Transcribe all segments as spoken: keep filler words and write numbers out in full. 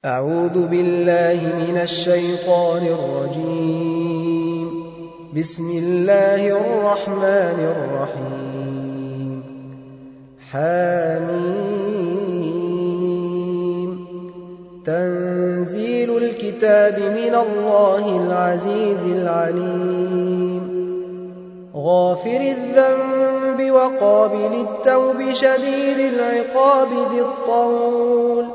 أعوذ بالله من الشيطان الرجيم. بسم الله الرحمن الرحيم. حميم. تنزيل الكتاب من الله العزيز العليم. غافر الذنب وقابل التوب شديد العقاب ذي الطول،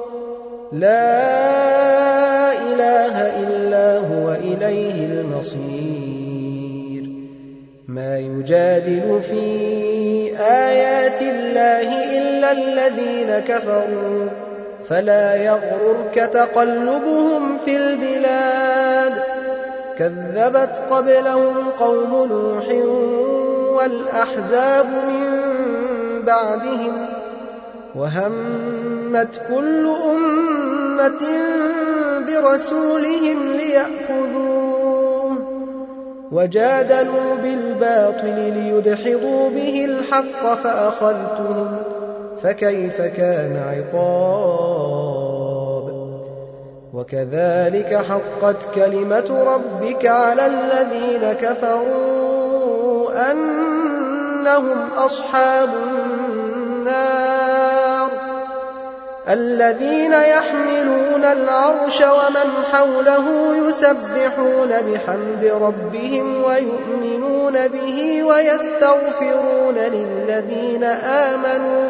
لا إله إلا هو إليه المصير. ما يجادل في آيات الله إلا الذين كفروا، فلا يغررك تقلبهم في البلاد. كذبت قبلهم قوم نوح والأحزاب من بعدهم، وهمت كل أمة برسولهم ليأخذوه، وجادلوا بالباطل ليدحضوا به الحق فأخذتهم، فكيف كان عقاب. وكذلك حقت كلمة ربك على الذين كفروا أنهم أصحاب النار، الذين يحملون العرش ومن حوله يسبحون بحمد ربهم ويؤمنون به ويستغفرون للذين آمنوا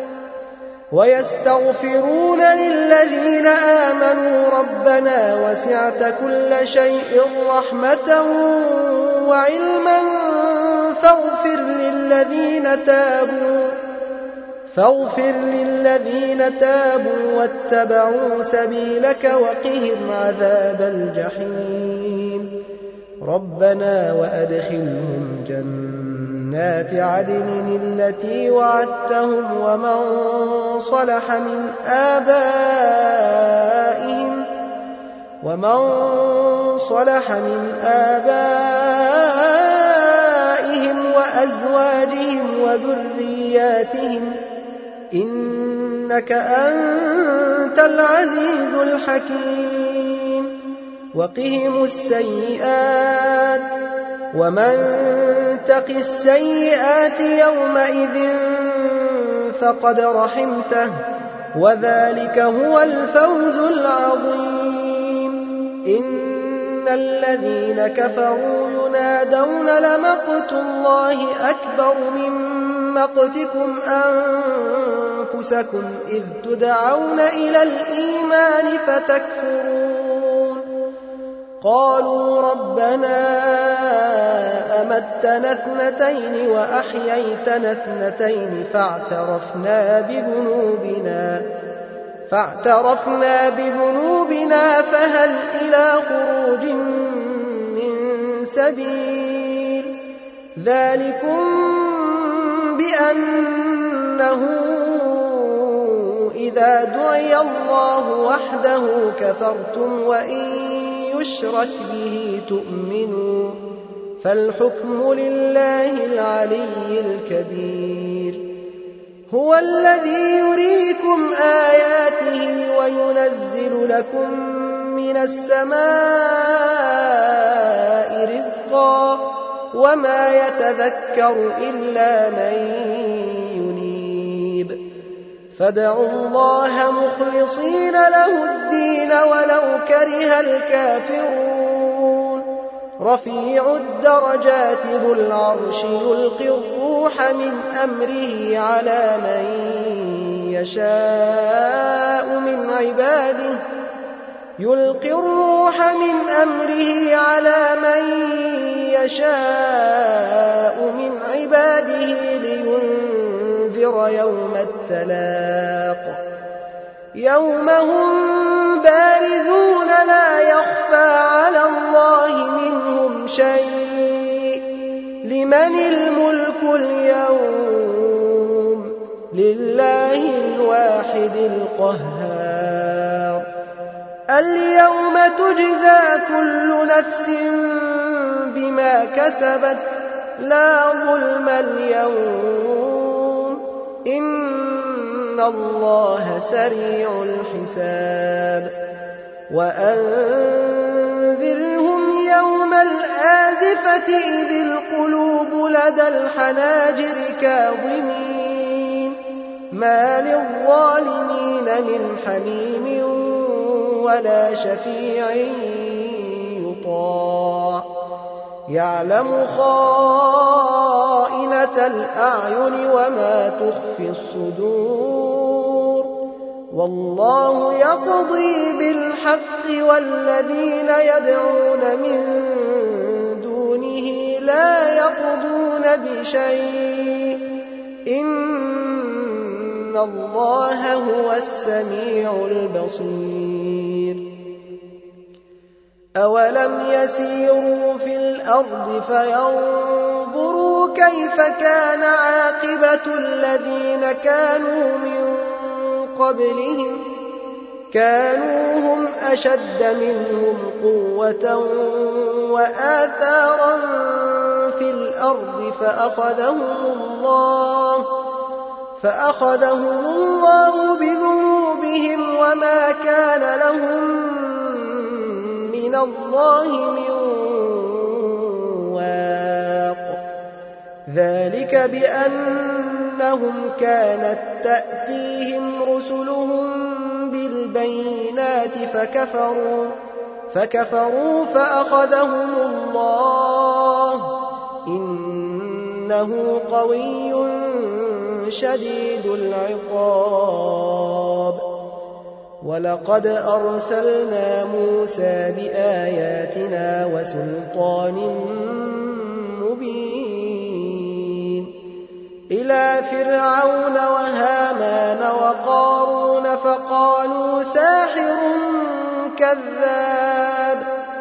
ويستغفرون للذين آمنوا ربنا وسعت كل شيء رحمة وعلما فاغفر للذين تابوا فاغفر للذين تابوا واتبعوا سبيلك وقهم عذاب الجحيم. ربنا وأدخلهم جنات عدن التي وعدتهم ومن صلح من آبائهم ومن صلح من آبائهم وأزواجهم وذرياتهم إنك أنت العزيز الحكيم. وقهم السيئات ومن تق السيئات يومئذ فقد رحمته، وذلك هو الفوز العظيم. إن الذين كفروا ينادون لمقت الله أكبر من مقتكم أنفسكم إذ تدعون إلى الإيمان فتكفرون. قالوا ربنا أمتنا اثنتين وأحييتنا اثنتين فاعترفنا بذنوبنا فاعترفنا بذنوبنا فهل إلى خروج من سبيل. ذلكم بأنه إذا دعي الله وحده كفرتم وإن يشرك به تؤمنوا، فالحكم لله العلي الكبير. هو الذي يريكم آياته وينزل لكم من السماء رزقا، وما يتذكر إلا من ينيب. فادعوا الله مخلصين له الدين ولو كره الكافرون. رفيع الدرجات ذو العرش يلقي الروح من أمره على من يشاء من عباده يلقي الروح من أمره على من يشاء من عباده لينذر يوم التلاق، يوم هم بارزون لا يخفى على الله منهم شيء. لمن الملك اليوم؟ لله الواحد القهار. اليوم تجزى كل نفس بما كسبت لا ظلم اليوم إن الله سريع الحساب. وأنذرهم يوم الآزفة إذ القلوب لدى الحناجر كاظمين ما للظالمين من حميم ولا شفيع يطاع يعلم خائنة الأعين وما تخفي الصدور والله يقضي بالحق والذين يدعون من دونه لا يقضون بشيء إن الله هو السميع البصير أولم يسيروا في الأرض فينظروا كيف كان عاقبة الذين كانوا من قبلهم كانوا هم أشد منهم قوة وآثارا في الأرض فأخذهم الله فأخذهم الله بذنوبهم وما كان لهم من الله من واق ذلك بأنهم كانت تأتيهم رسلهم بالبينات فكفروا فكفروا فأخذهم الله إنه قوي شديد العقاب ولقد أرسلنا موسى بآياتنا وسلطان مبين إلى فرعون وهامان وقارون فقالوا ساحر كذاب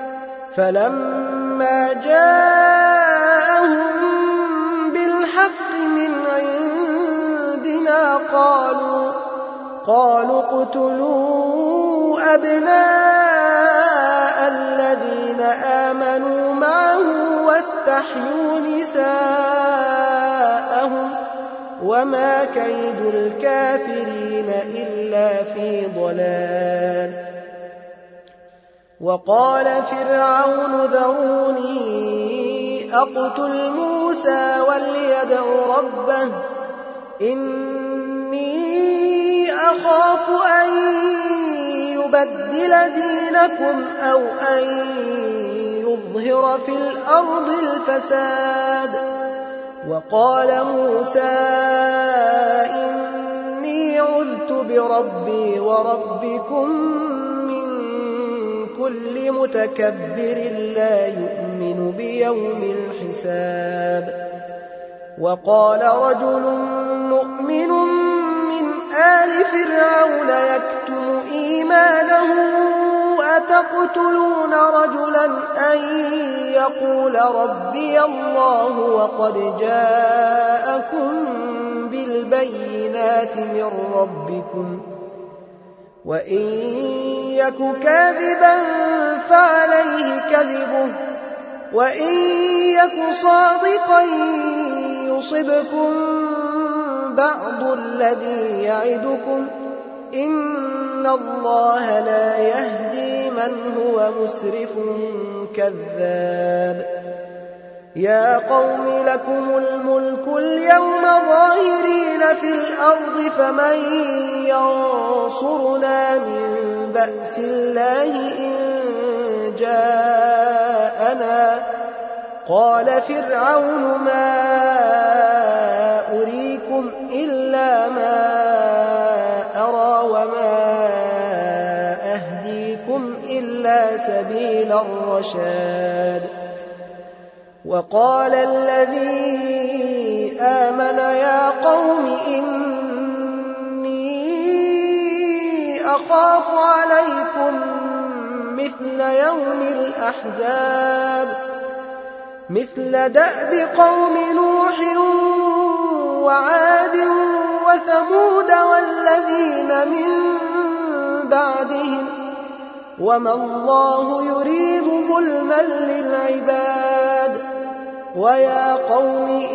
فلما جاءهم بالحق من عندنا قالوا قالوا اقتلوا أبناء الذين آمنوا معه واستحيوا نساءهم وما كيد الكافرين إلا في ضلال وقال فرعون ذروني أقتل موسى وليدع ربه إني أخاف أن يبدل دينكم أو أن يظهر في الأرض الفساد وقال موسى إني عذت بربي وربكم من كل متكبر لا يؤمن بيوم الحساب وقال رجل مؤمن من آل فرعون يكتم إيمانه أتقتلون رجلا أن يقول ربي الله وقد جاءكم بالبينات من ربكم وإن يك كاذبا فعليه كذبه وإن يك صادقا يصبكم بعض الذي يعدكم إن الله لا يهدي من هو مسرف كذاب يا قوم لكم الملك اليوم ظاهرين في الأرض فمن ينصرنا من بأس الله إن جاءنا قال فرعون ما أريكم إلا ما أرى وما أهديكم إلا سبيل الرشاد وقال الذي آمن يا قوم إني أخاف عليكم مثل يوم الأحزاب مثل دأب قوم نوح وعاد وثمود والذين من بعدهم وما الله يريد ظلما للعباد ويا قوم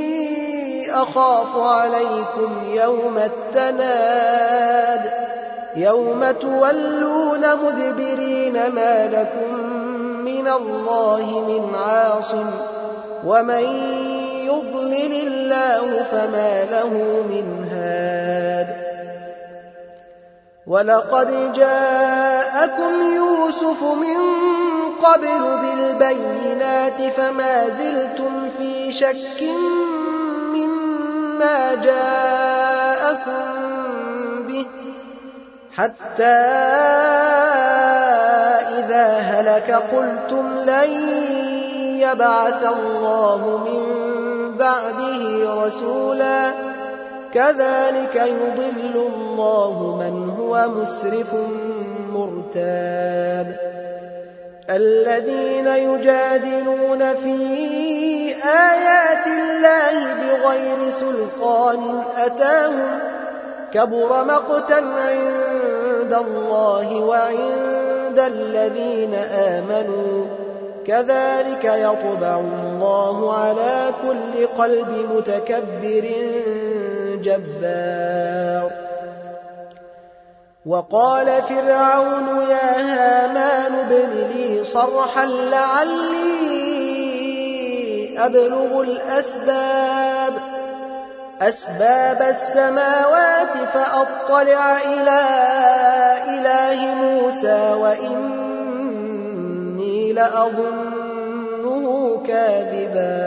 إني أخاف عليكم يوم التناد يوم تولون مدبرين ما لكم من الله من عاصم ومن يضلل الله فما له من هاد ولقد جاءكم يوسف من قبل بالبينات فما زلتم في شك مما جاءكم به حتى إذا هلك قلتم لن يبعث الله من بعده رسولا كذلك يضل الله من هو مسرف مرتاب الذين يجادلون في آيات الله بغير سلطان أتاهم كبر مقتا عند الله وعند الذين آمنوا كذلك يطبع الله على كل قلب متكبر جبار وقال فرعون يا هامان ابن لي صرحا لعلي أبلغ الأسباب أسباب السماوات فأطلع إلى إله موسى وإني لأظنه كاذبا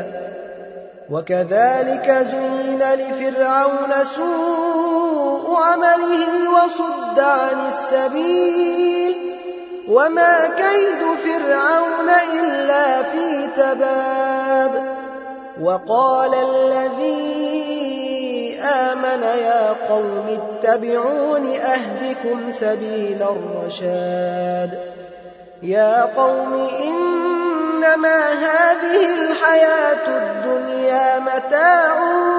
وكذلك زين لفرعون سوء عمله وصد عن السبيل وما كيد فرعون إلا في تباب وقال الذي آمن يا قوم اتبعون أهدكم سبيل الرشاد يا قوم إنما هذه الحياة الدنيا متاع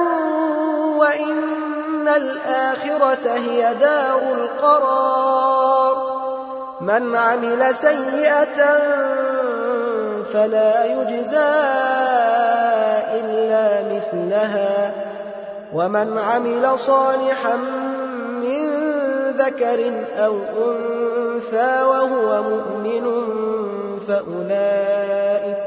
وإن الآخرة هي دار القرار من عمل سيئة فلا يجزى إلا مثلها ومن عمل صالحا من ذكر أو أنثى وهو مؤمن فأولئك,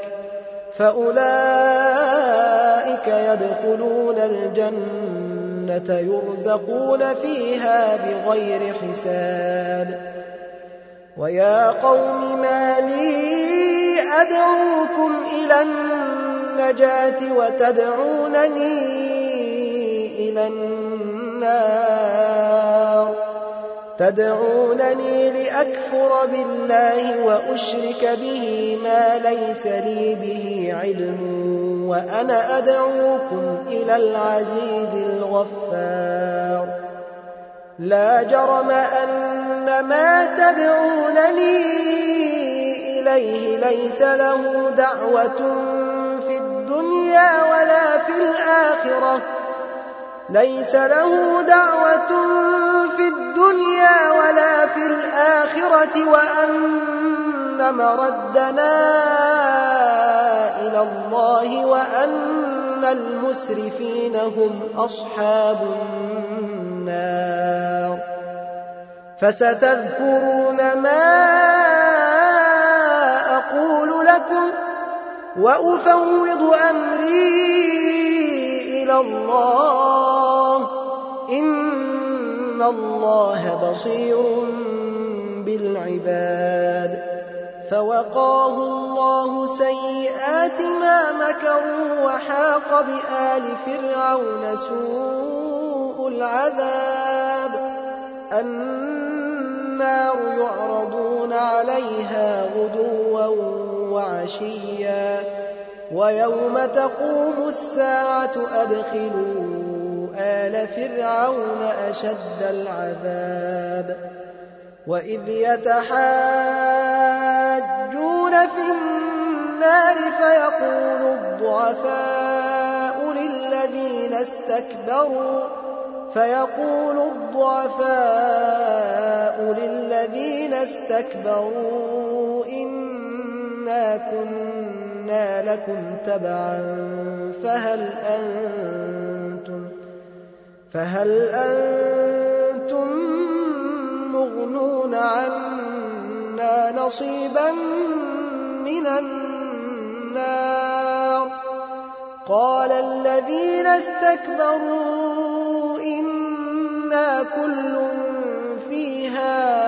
فأولئك يدخلون الجنة يرزقون فيها بغير حساب ويا قوم ما لي أدعوكم إلى النجاة وتدعونني إلى النار تدعونني لأكفر بالله وأشرك به ما ليس لي به علم وأنا أدعوكم إلى العزيز الغفار لا جرم أن ما تدعونني إليه ليس له دعوة في الدنيا ولا في الآخرة ليس له دعوة في الدنيا ولا في الآخرة وأن مردنا إلى الله وأن المسرفين هم أصحاب النار فستذكرون ما أقول لكم وأفوض أمري إلى الله إن الله بصير بالعباد فوقاه الله سيئات ما مكروا وحاق بآل فرعون سوء العذاب النار يعرضون عليها غدوا وعشيا ويوم تقوم الساعة أدخلوا آل فرعون أشد العذاب وإذ يتحاجون في النار فيقول الضعفاء للذين استكبروا فيقول الضعفاء للذين استكبروا إنا كنا لكم تبعا فهل أنتم فهل أنتم يستكبرون عنا نصيبا من النار. قال الذين استكبروا إنا كل فيها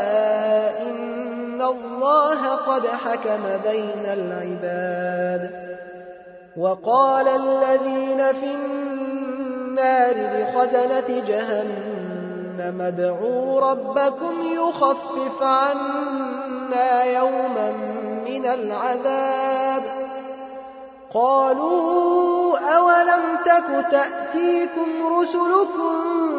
إن الله قد حكم بين العباد. وقال الذين في النار لخزنة جهنم ادعوا ربكم يخفف عنا يوما من العذاب. قالوا أولم تك تأتيكم رسلكم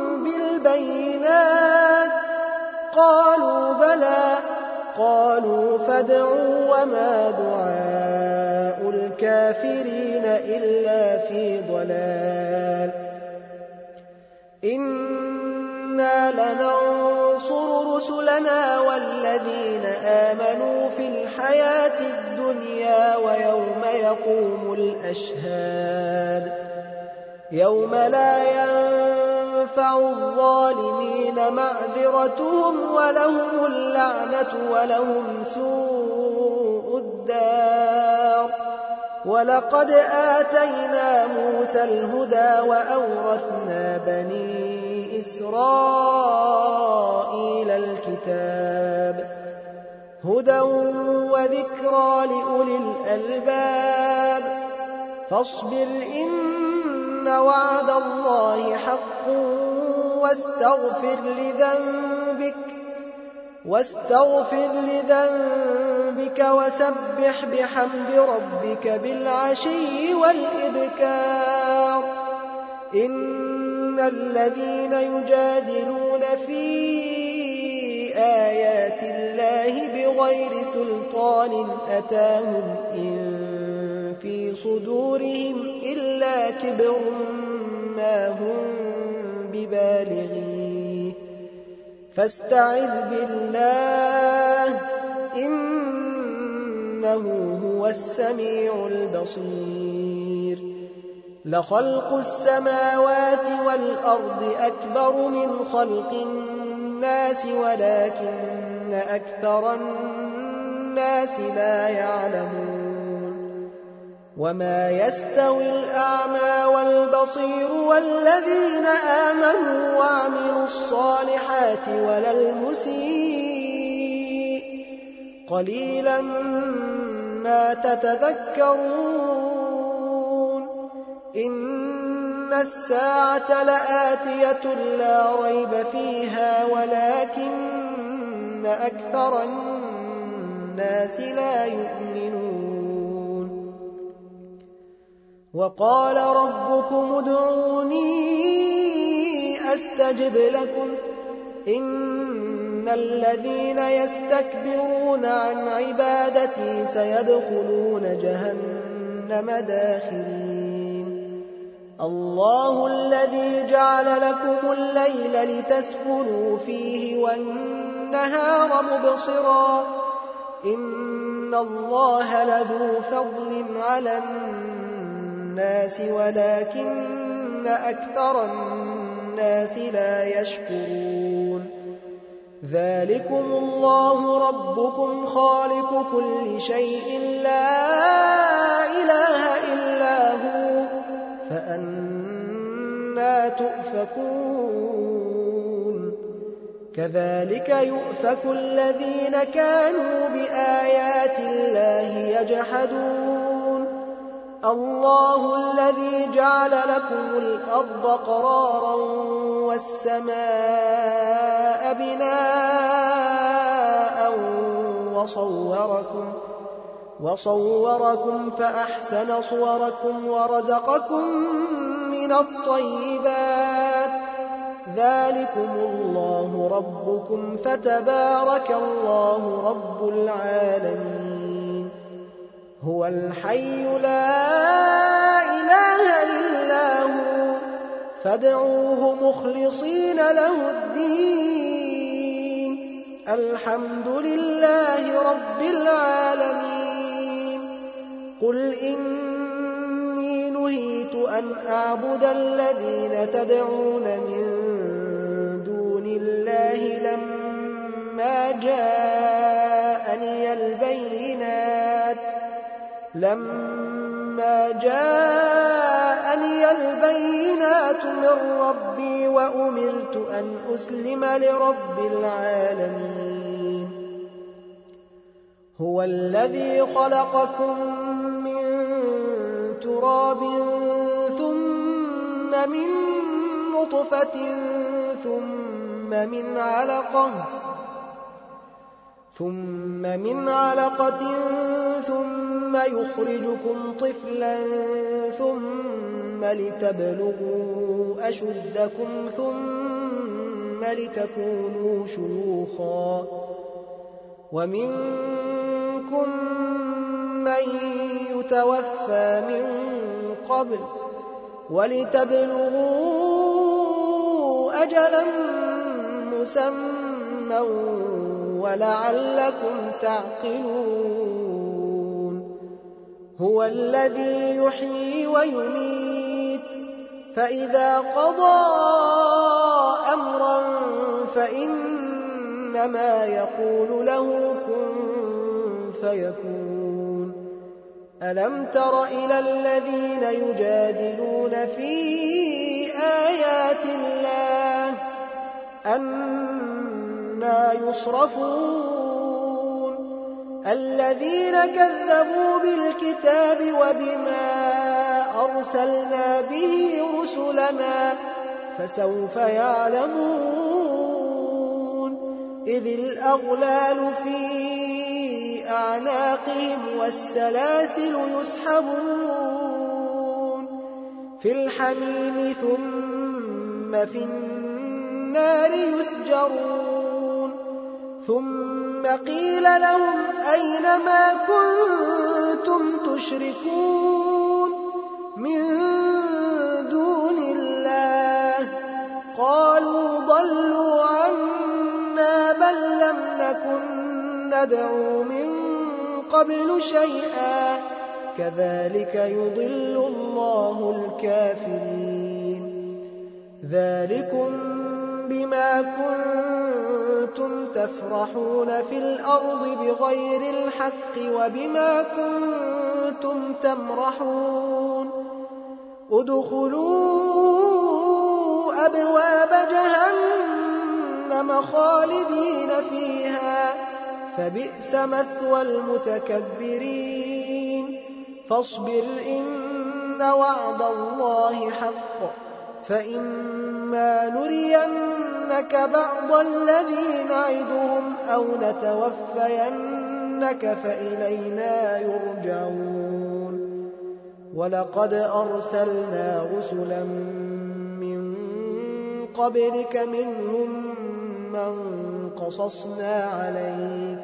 بالبينات؟ قالوا بلى. قالوا فادعوا وما دعاء الكافرين إلا في ضلال. إنا لننصر رسلنا والذين آمنوا في الحياة الدنيا ويوم يقوم الأشهاد. يوم لا ينفع الظالمين معذرتهم ولهم اللعنة ولهم سوء الدار. ولقد آتينا موسى الهدى وأورثنا بني إسرائيل الكتاب هدى وذكرى لأولي الألباب. فاصبر إن وعد الله حق واستغفر لذنبك واستغفر لذنبك وسبح بحمد ربك بالعشي والإبكار. إن الذين يجادلون في آيات الله بغير سلطان أتاهم إن في صدورهم إلا كبر ما هم ببالغيه فاستعذ بالله إنه هو السميع البصير. لخلق السماوات والأرض أكبر من خلق الناس ولكن أكثر الناس لا يعلمون. وما يستوي الأعمى والبصير والذين آمنوا وعملوا الصالحات ولا المسيء قليلا ما تتذكرون. إن الساعة لآتية لا ريب فيها ولكن أكثر الناس لا يؤمنون. وقال ربكم ادعوني أستجب لكم إن الذين يستكبرون عن عبادتي سيدخلون جهنم داخرين. الله الذي جعل لكم الليل لتسكنوا فيه والنهار مبصرا إن الله لذو فضل على الناس ولكن أكثر الناس لا يشكرون. ذلكم الله ربكم خالق كل شيء لا إله إلا هو فأنى تؤفكون. كذلك يؤفك الذين كانوا بآيات الله يجحدون. الله الذي جعل لكم الأرض قرارا والسماء بناء وصوركم, وصوركم فأحسن صوركم ورزقكم من الطيبات. ذلكم الله ربكم فتبارك الله رب العالمين. هو الحي لا إله إلا هو فادعوه مخلصين له الدين. الحمد لله رب العالمين. قل إني نهيت أن أعبد الذين تدعون من دون الله لما لما جاءني البينات لما جاءني البينات من ربي وأمرت أن أسلم لرب العالمين هو الذي خلقكم من تراب ثم من نطفة ثم من علقة ثم من علقة ثم يخرجكم طفلا ثم لتبلغوا أشدكم ثم لتكونوا شيوخا ومنكم من يتوفى من قبل ولتبلغوا أجلا مسمى ولعلكم تعقلون هو الذي يحيي ويميت فإذا قضى أمرا فإنما يقول له كن فيكون ألم تر إلى الذين يجادلون في آيات الله أنى يصرفون الذين كذبوا بالكتاب وبما أرسلنا به رسلنا فسوف يعلمون إذ الأغلال في أعناقهم والسلاسل يسحبون في الحميم ثم في النار يسجرون ثم قيل لهم أين ما كنتم تشركون من دون الله قالوا ضلوا عنا بل لم نكن ندعو من قبل شيئا كذلك يضل الله الكافرين ذلكم بما كنتم تفرحون في الأرض بغير الحق وبما كنتم تمرحون ادخلوا أبواب جهنم خالدين فيها فبئس مثوى المتكبرين فاصبر إن وعد الله حق فإما نرينك بعض الذي نعدهم أو نتوفينك فإلينا يرجعون ولقد أرسلنا رسلا من قبلك منهم من قصصنا عليك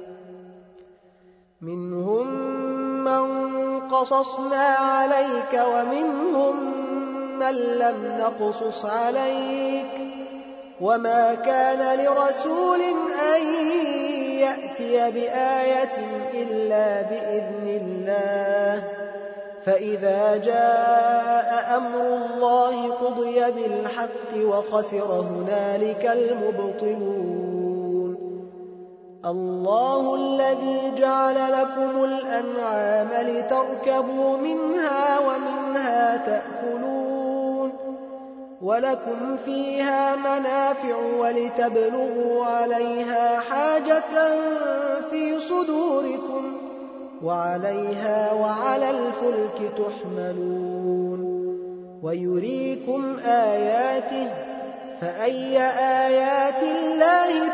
منهم من قصصنا عليك ومنهم من لم نقصص عليك وما كان لرسول أن يأتي بآية إلا بإذن الله فإذا جاء أمر الله قضي بالحق وخسر هنالك المبطلون الله الذي جعل لكم الأنعام لتركبوا منها ومنها تأكلون ولكم فيها منافع ولتبلغوا عليها حاجة في صدوركم وعليها وعلى الفلك تحملون ويريكم آياته فأي آيات الله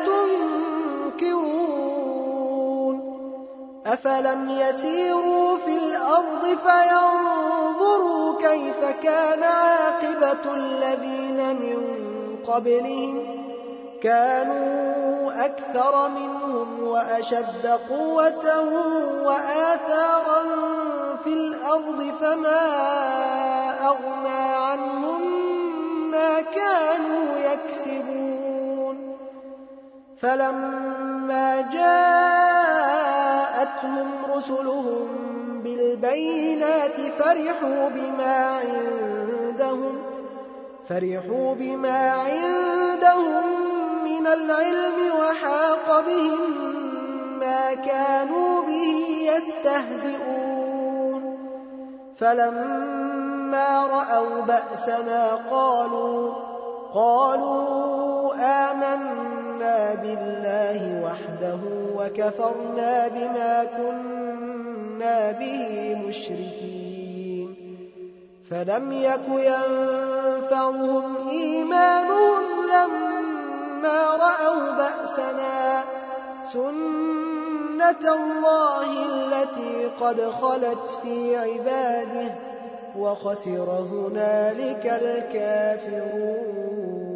تنكرون أفلم يسيروا في الأرض فينظروا كيف كان عاقبة الذين من قبلهم كانوا أكثر منهم وأشد قوة وآثارا في الأرض فما أغنى عنهم ما كانوا يكسبون فلما جاءتهم رسلهم بالبينات فرحوا بما عندهم فرحوا بما عندهم من العلم وحاق بهم يستهزئون فلما رأوا بأسنا قالوا قالوا آمنا بالله وحده وكفرنا بما كنا به مشركين فلم يك ينفعهم إيمانهم لما رأوا بأسنا سنة الله التي قد خلت في عباده وخسر هنالك الكافرون.